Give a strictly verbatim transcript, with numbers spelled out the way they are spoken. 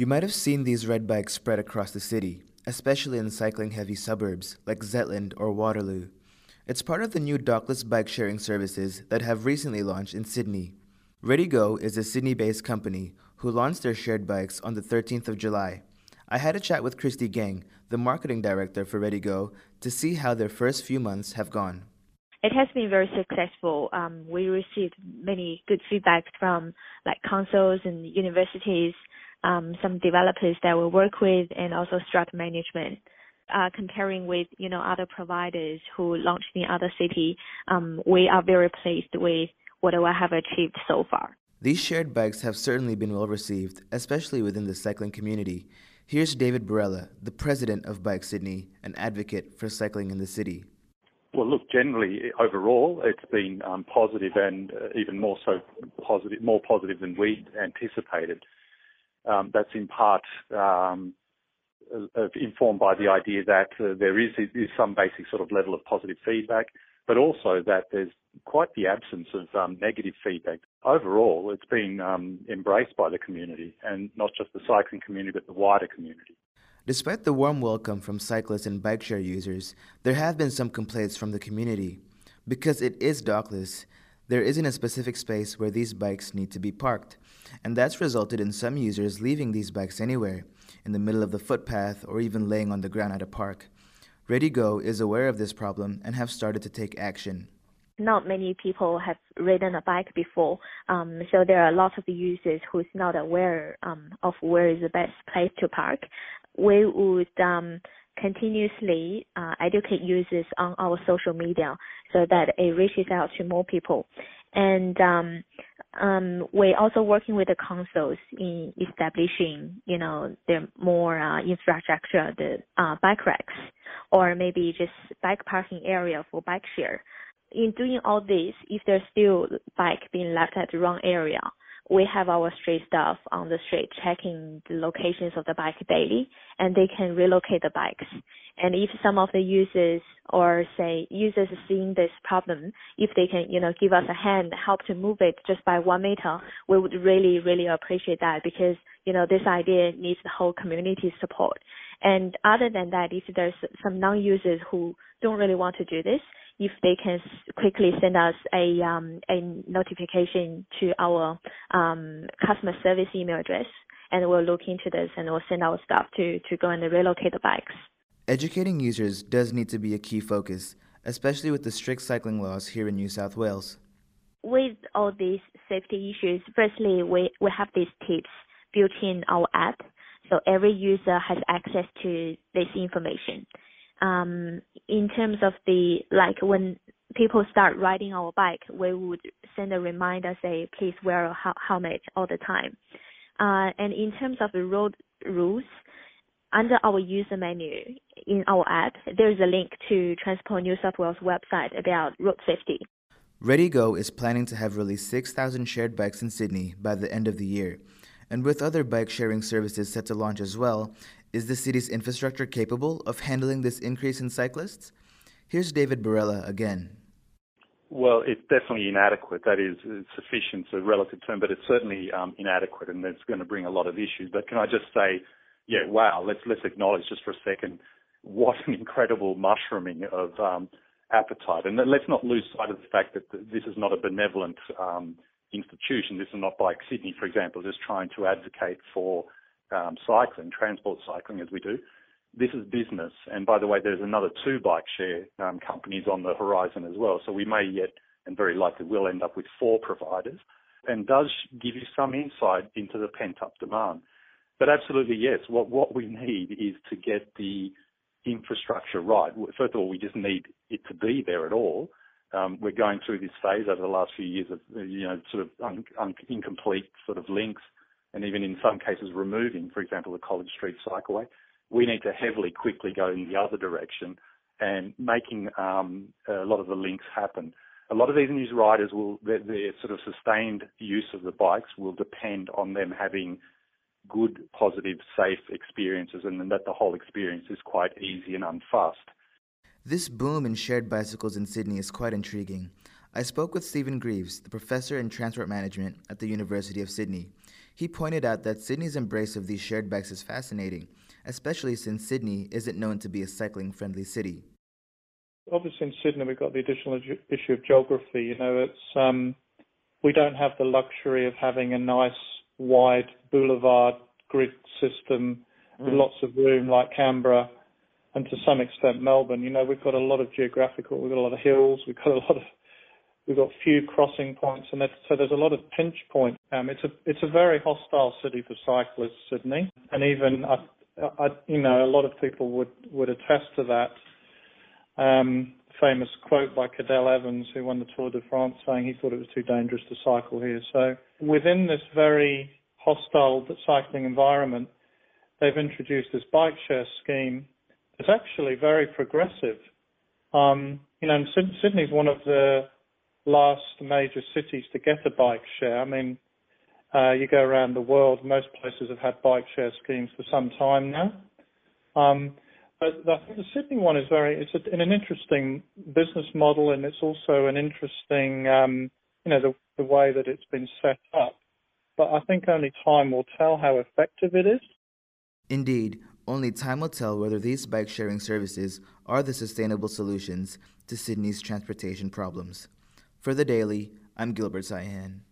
You might have seen these red bikes spread across the city, especially in cycling-heavy suburbs like Zetland or Waterloo. It's part of the new dockless bike-sharing services that have recently launched in Sydney. ReadyGo is a Sydney-based company who launched their shared bikes on the thirteenth of July. I had a chat with Christy Geng, the marketing director for ReadyGo, to see how their first few months have gone. It has been very successful. Um, we received many good feedback from like councils and universities, um, some developers that we work with, and also Strata management. Uh, comparing with you know other providers who launched in other cities, um, we are very pleased with what we have achieved so far. These shared bikes have certainly been well received, especially within the cycling community. Here's David Barella, the president of Bike Sydney, an advocate for cycling in the city. Well, look, generally, overall, it's been um, positive and uh, even more so positive, more positive than we anticipated. Um, that's in part um, uh, informed by the idea that uh, there is, is some basic sort of level of positive feedback, but also that there's quite the absence of um, negative feedback. Overall, it's been um, embraced by the community, and not just the cycling community, but the wider community. Despite the warm welcome from cyclists and bike share users, there have been some complaints from the community. Because it is dockless, there isn't a specific space where these bikes need to be parked, and that's resulted in some users leaving these bikes anywhere, in the middle of the footpath or even laying on the ground at a park. ReadyGo is aware of this problem and have started to take action. Not many people have ridden a bike before, um, so there are lots of users who's not aware um, of where is the best place to park. We would um, continuously uh, educate users on our social media so that it reaches out to more people. And um, um, we're also working with the councils in establishing, you know, the more uh, infrastructure, the uh, bike racks, or maybe just bike parking area for bike share. In doing all this, if there's still bike being left at the wrong area, we have our street staff on the street checking the locations of the bike daily, and they can relocate the bikes. And if some of the users or say users seeing this problem, if they can, you know, give us a hand, help to move it just by one meter, we would really, really appreciate that, because, you know, this idea needs the whole community support. And other than that, if there's some non-users who don't really want to do this, if they can quickly send us a um, a notification to our um, customer service email address, and we'll look into this and we'll send our staff to, to go and relocate the bikes. Educating users does need to be a key focus, especially with the strict cycling laws here in New South Wales. With all these safety issues, firstly, we, we have these tips built in our app, so every user has access to this information. Um, in terms of the, like when people start riding our bike, we would send a reminder, say, please wear a helmet all the time. Uh, and in terms of the road rules, under our user menu in our app, there is a link to Transport New South Wales website about road safety. ReadyGo is planning to have released six thousand shared bikes in Sydney by the end of the year. And with other bike-sharing services set to launch as well, is the city's infrastructure capable of handling this increase in cyclists? Here's David Barella again. Well, it's definitely inadequate. That is, sufficient is a relative term, but it's certainly um, inadequate, and it's going to bring a lot of issues. But can I just say, yeah, wow, let's let's acknowledge just for a second what an incredible mushrooming of um, appetite. And let's not lose sight of the fact that this is not a benevolent um, institution. This is not Bike Sydney, for example, just trying to advocate for um, cycling, transport cycling as we do. This is business. And by the way, there's another two bike share um, companies on the horizon as well. So we may yet, and very likely will, end up with four providers, and does give you some insight into the pent-up demand. But absolutely, yes, what, what we need is to get the infrastructure right. First of all, we just need it to be there at all. Um, we're going through this phase over the last few years of, you know, sort of un, un, incomplete sort of links, and even in some cases removing, for example, the College Street cycleway. We need to heavily, quickly go in the other direction and making um, a lot of the links happen. A lot of these new riders will, their, their sort of sustained use of the bikes will depend on them having good, positive, safe experiences, and that the whole experience is quite easy and unfussed. This boom in shared bicycles in Sydney is quite intriguing. I spoke with Stephen Greaves, the professor in transport management at the University of Sydney. He pointed out that Sydney's embrace of these shared bikes is fascinating, especially since Sydney isn't known to be a cycling-friendly city. Obviously in Sydney we've got the additional issue of geography. You know, it's um, we don't have the luxury of having a nice wide boulevard grid system mm. with lots of room like Canberra and to some extent Melbourne. You know, we've got a lot of geographical, we've got a lot of hills, we've got a lot of We've got few crossing points, and so there's a lot of pinch points. Um, it's a it's a very hostile city for cyclists, Sydney, and even I, I, you know, a lot of people would, would attest to that. Um, famous quote by Cadel Evans, who won the Tour de France, saying he thought it was too dangerous to cycle here. So within this very hostile cycling environment, they've introduced this bike share scheme. It's actually very progressive. Um, you know, Sydney's one of the last major cities to get a bike share. I mean, uh, you go around the world, most places have had bike share schemes for some time now. Um, but I think the Sydney one is very, it's a, an interesting business model, and it's also an interesting, um, you know, the, the way that it's been set up. But I think only time will tell how effective it is. Indeed, only time will tell whether these bike sharing services are the sustainable solutions to Sydney's transportation problems. For The Daily, I'm Gilbert Saihan.